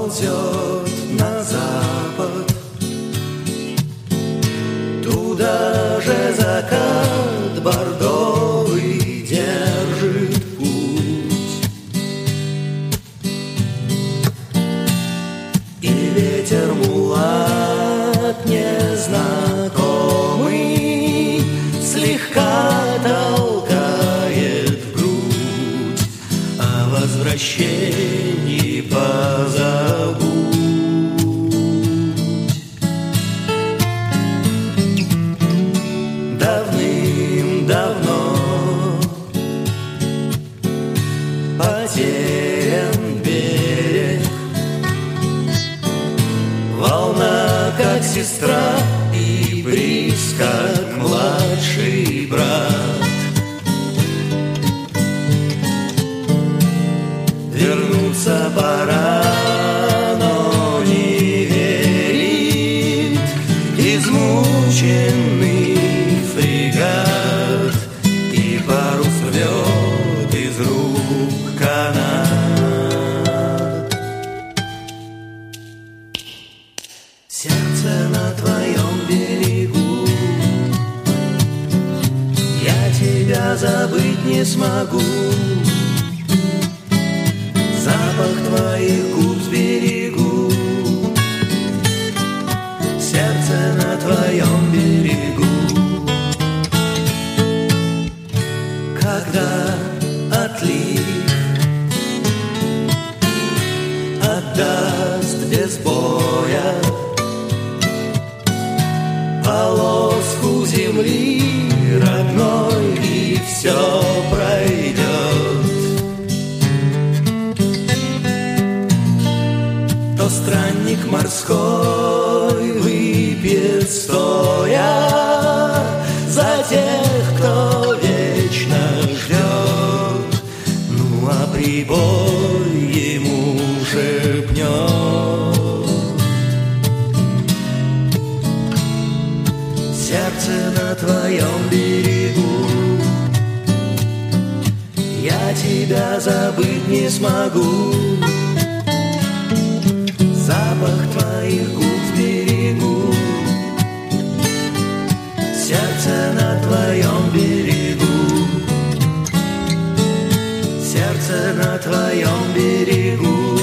ползет на запад. Туда же закат бордовый держит путь. И ветер мулат незнакомый слегка толкает в грудь, о возвращении позабудь. Давным-давно потерян берег, волна как сестра и бриз как младший брат. Вернуться пора, но не верит измученный фрегат, и парус рвет из рук канат. Сердце на твоем берегу, я тебя забыть не смогу. Запах твоих губ сберегу, сердце на твоем берегу. Когда отлив отдаст без боя полоску земли родной, и все пройдет, то странник морской выпьет стоя за тех, кто вечно ждет. Ну а прибой ему шепнет: сердце на твоем берегу, я тебя забыть не смогу. Запах твоих губ сберегу, сердце на твоем берегу, сердце на твоем берегу.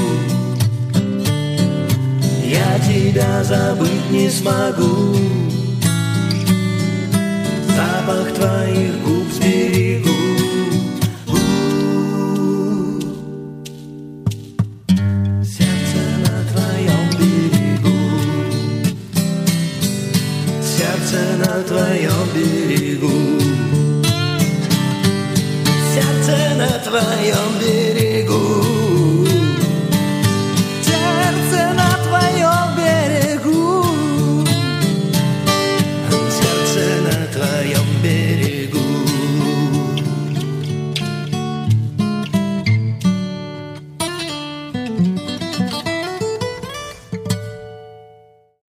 Я тебя забыть не смогу. Запах твоих